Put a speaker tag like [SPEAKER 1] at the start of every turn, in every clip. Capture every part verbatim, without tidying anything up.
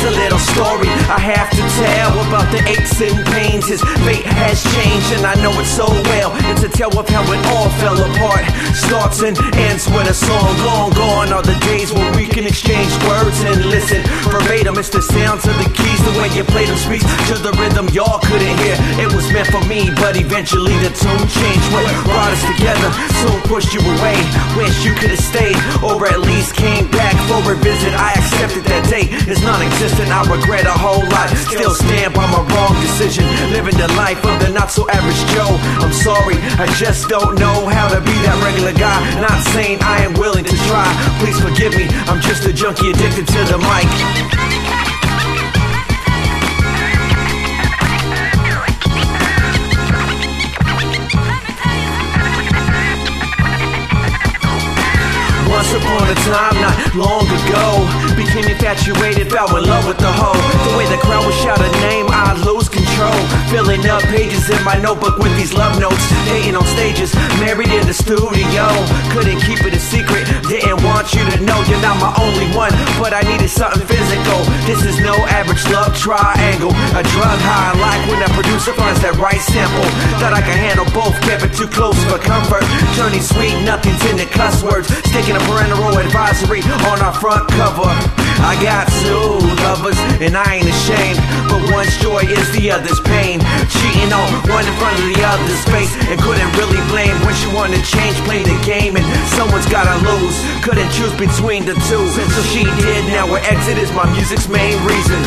[SPEAKER 1] a little story I have to tell about the aches and pains. His fate has changed, and I know it so well. It's a tale of how it all fell apart. Starts and ends with a song. Long gone are the days when we can exchange words and listen verbatim. It's the sounds of the keys, the way you play them speaks to the rhythm y'all couldn't hear. It was meant for me, but eventually the tune changed. What brought us together soon pushed you away. Wish you could have stayed, or at least came back for a visit. I accepted that date is non-existent. I regret a whole lot. Still stand by my wrong decision, living the life of the not-so-average Joe. I'm sorry, I just don't know how to be that regular guy. Not saying I am willing to try. Please forgive me, I'm just a junkie addicted to the mic. Once upon a time, not long ago, became infatuated, fell in love with the hoe. The way the crowd would shout a name, I'd lose control. Filling up pages in my notebook with these love notes. Dating on stages, married in the studio. Couldn't keep it a secret, didn't want you to know you're not my only one, but I needed something physical. This is no average love triangle, a drug high. I like when the producer finds that right sample. Thought I could handle both, kept it too close for comfort. Journey sweet, nothing's in the cuss words. Sticking a parental advisory on our front cover. I got two lovers and I ain't ashamed, but one's joy is the other's pain. Cheating on one in front of the other's face, and couldn't really blame when she wanted to change, play the game, and someone's gotta lose. Couldn't choose between the two, so she did. Now her exit is my music's main reason.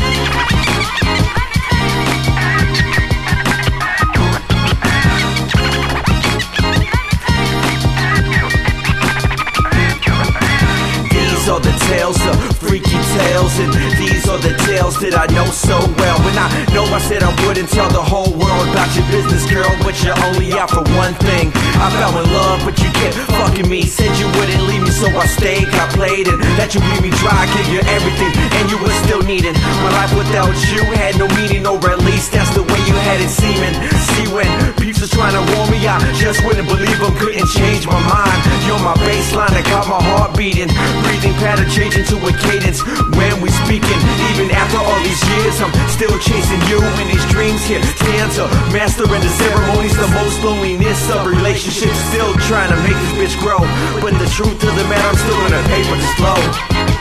[SPEAKER 1] These are the tales of freaky tales, and these are the tales that I know so well. When I know I said I wouldn't tell the whole world about your business, girl, but you're only out for one thing. I fell in love, but you kept fucking me. Said you wouldn't leave me, so I stayed, got played, and that you leave me dry, give you everything, and you were still needing. My life without you had no meaning, or at least that's the way you had it seeming. See, when peeps was trying to warn me, I just wouldn't believe them, couldn't change my mind. You're my baseline that got my heart beating, breathing pattern changing to a cadence when we speaking. Even after all these years, I'm still chasing you in these dreams. Here stands a master in the ceremonies, the most loneliness of relationships. Still trying to make this bitch grow, but the truth of the matter, I'm still gonna pay for this flow.